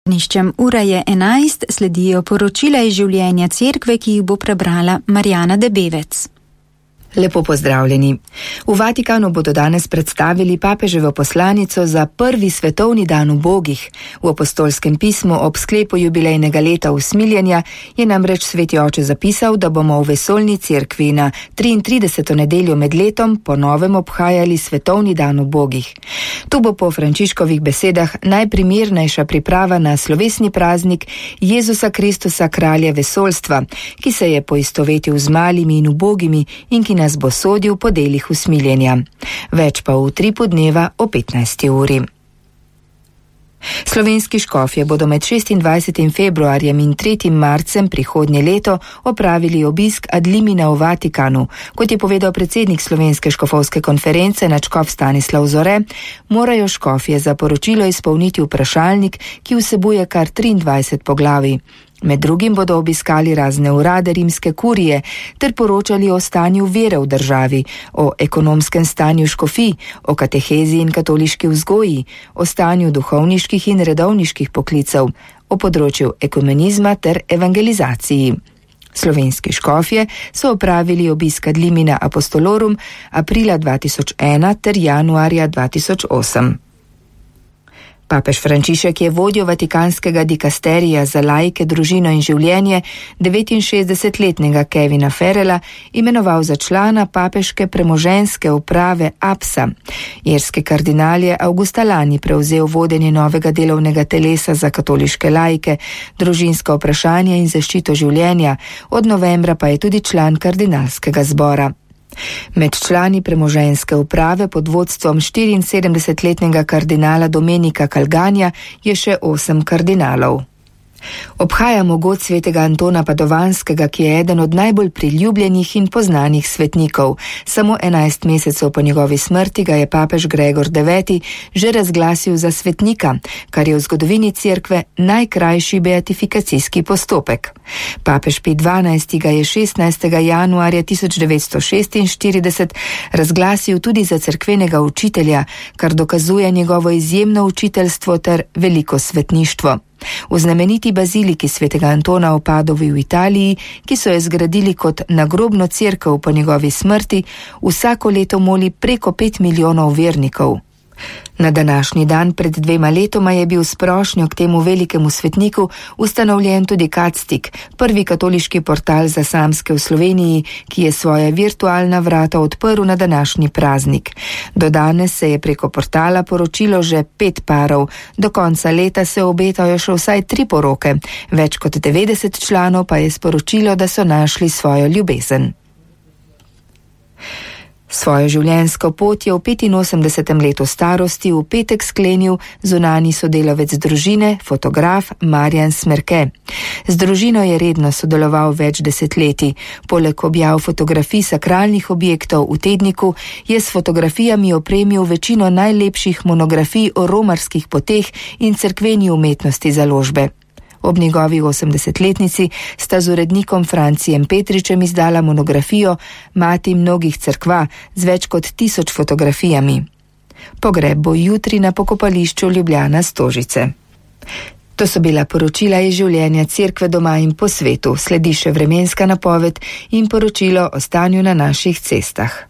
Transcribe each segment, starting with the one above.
Ura je 11, sledijo poročila iz življenja cerkve, ki jih bo prebrala Marjana Debevec. Lepo pozdravljeni. V Vatikanu bodo danes predstavili papeževo poslanico za prvi svetovni dan ubogih. V apostolskem pismu ob sklepu jubilejnega leta usmiljenja je namreč sveti oče zapisal, da bomo v vesoljni cerkvi na 33. nedeljo med letom ponovem obhajali svetovni dan ubogih. To bo po Frančiškovih besedah najprimernejša priprava na slovesni praznik Jezusa Kristusa, kralja vesoljstva, ki se je poistovetil z malimi in ubogimi in ki nas bo sodil po delih usmiljenja. Več pa v utripu dneva o 15. uri. Slovenski škofje bodo med 26. februarjem in 3. marcem prihodnje leto opravili obisk ad limina v Vatikanu. Kot je povedal predsednik Slovenske škofovske konference nadškof Stanislav Zore, morajo škofje za poročilo izpolniti vprašalnik, ki vsebuje kar 23 poglavij. Med drugim bodo obiskali razne urade rimske kurije ter poročali o stanju vere v državi, o ekonomskem stanju škofij, o katehezi in katoliški vzgoji, o stanju duhovniških in redovniških poklicev, o področju ekumenizma ter evangelizaciji. Slovenski škofje so opravili obisk ad limina apostolorum aprila 2001 ter januarja 2008. Papež Frančišek je vodjo vatikanskega dikasterija za laike, družino in življenje 69-letnega Kevina Ferrella imenoval za člana papeške premoženjske uprave APSA. Irski kardinal je avgusta lani prevzel vodenje novega delovnega telesa za katoliške laike, družinska vprašanja in zaščito življenja, od novembra pa je tudi član kardinalskega zbora. Med člani premoženjske uprave pod vodstvom 74-letnega kardinala Domenika Calganja je še 8 kardinalov. Obhajamo god svetega Antona Padovanskega, ki je eden od najbolj priljubljenih in poznanih svetnikov. Samo 11 mesecev po njegovi smrti ga je papež Gregor IX že razglasil za svetnika, kar je v zgodovini cerkve najkrajši beatifikacijski postopek. Papež Pij XII ga je 16. januarja 1946 razglasil tudi za cerkvenega učitelja, kar dokazuje njegovo izjemno učiteljstvo ter veliko svetništvo. V znameniti baziliki svetega Antona v Padovi v Italiji, ki so jo zgradili kot nagrobno cerkev po njegovi smrti, vsako leto moli preko 5 milijonov vernikov. Na današnji dan pred 2 letoma je bil s prošnjo k temu velikemu svetniku ustanovljen tudi Katstik, prvi katoliški portal za samske v Sloveniji, ki je svoja virtualna vrata odprl na današnji praznik. Do danes se je preko portala poročilo že 5 parov, do konca leta se obetajo še vsaj 3 poroke, več kot 90 članov pa je sporočilo, da so našli svojo ljubezen. Svojo življenjsko pot je v 85. letu starosti v petek sklenil zunanji sodelavec družine, fotograf Marjan Smerke. Z družino je redno sodeloval več desetletij. Poleg objav fotografij sakralnih objektov v tedniku je s fotografijami opremil večino najlepših monografij o romarskih poteh in cerkveni umetnosti založbe. Ob njegovi 80-letnici sta z urednikom Francijem Petričem izdala monografijo Mati mnogih cerkva z več kot 1000 fotografijami. Pogreb bo jutri na pokopališču Ljubljana Stožice. To so bila poročila iz življenja cerkve doma in po svetu. Sledi še vremenska napoved in poročilo o stanju na naših cestah.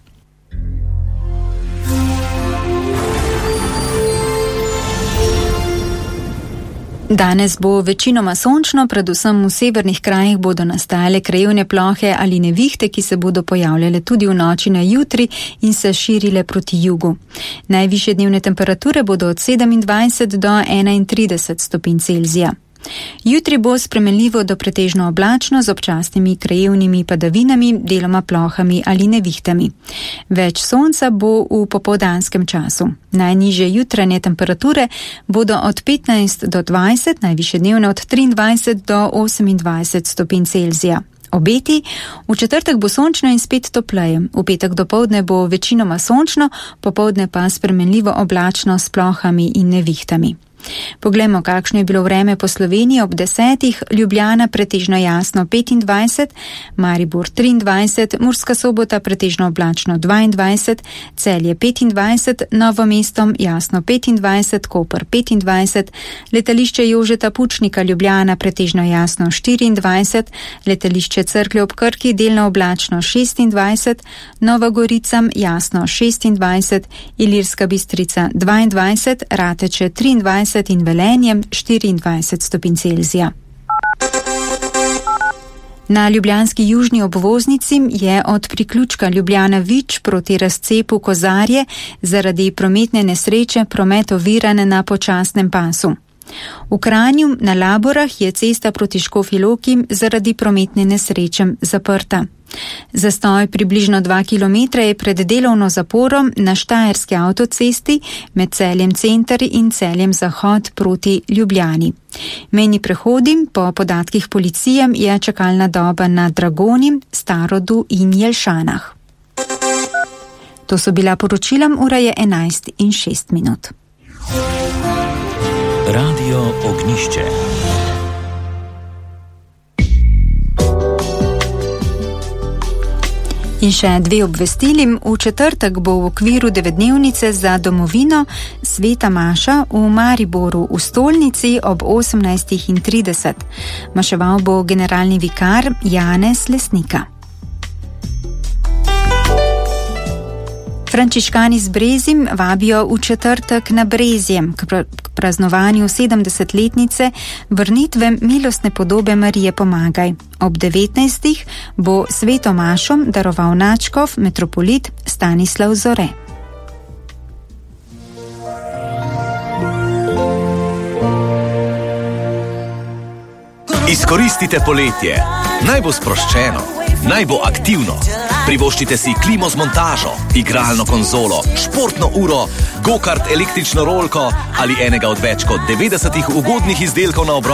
Danes bo večinoma sončno, predvsem v severnih krajih bodo nastajale krajevne plohe ali nevihte, ki se bodo pojavljale tudi v noči na jutri in se širile proti jugu. Najvišje dnevne temperature bodo od 27 do 31 stopinj Celzija. Jutri bo spremenljivo do pretežno oblačno z občasnimi krajevnimi padavinami, deloma plohami ali nevihtami. Več sonca bo v popoldanskem času. Najnižje jutranje temperature bodo od 15 do 20, najvišje dnevne od 23 do 28 stopinj Celzija. Obeti: v četrtek bo sončno in spet topleje. V petek dopoldne bo večinoma sončno, popoldne pa spremenljivo oblačno s plohami in nevihtami. Poglejmo, kakšno je bilo vreme po Sloveniji ob 10. Ljubljana pretežno jasno 25, Maribor 23, Murska Sobota pretežno oblačno 22, Celje 25, Novo mesto jasno 25, Koper 25, letališče Jožeta Pučnika Ljubljana pretežno jasno 24, letališče Cerklje ob Krki delno oblačno 26, Nova Gorica jasno 26, Ilirska Bistrica 22, Rateče 23 in Velenje 24 stopinj Celzija. Na ljubljanski južni obvoznici je od priključka Ljubljana-Vič proti razcepu Kozarje zaradi prometne nesreče promet oviran na počasnem pasu. V Kranju na Laborah je cesta proti Škofji Loki zaradi prometne nesreče zaprta. Zastoj približno 2 km je pred delovno zaporo na Štajerski avtocesti med Celjem Center in Celjem Zahod proti Ljubljani. Mejni prehodi, po podatkih policije, je čakalna doba na Dragoni, Starodu in Jelšanah. To so bila poročila, ura je 11:06. Radio Ognjišče. In še 2 obvestili. V četrtek bo v okviru 9-dnevnice za domovino Sveta maša v Mariboru v stolnici ob 18:30. Maševal bo generalni vikar Janez Lesnika. Frančiškani z Brezjem vabijo v četrtek na Brezje k praznovanju 70-letnice vrnitve milostne podobe Marije Pomagaj. Ob 19. bo sveto mašo daroval nadškof metropolit Stanislav Zore. Izkoristite poletje. Naj bo sproščeno, naj bo aktivno. Privoščite si klimo z montažo, igralno konzolo, športno uro, go-kart električno rolko ali enega od več kot 90 ugodnih izdelkov na obroč.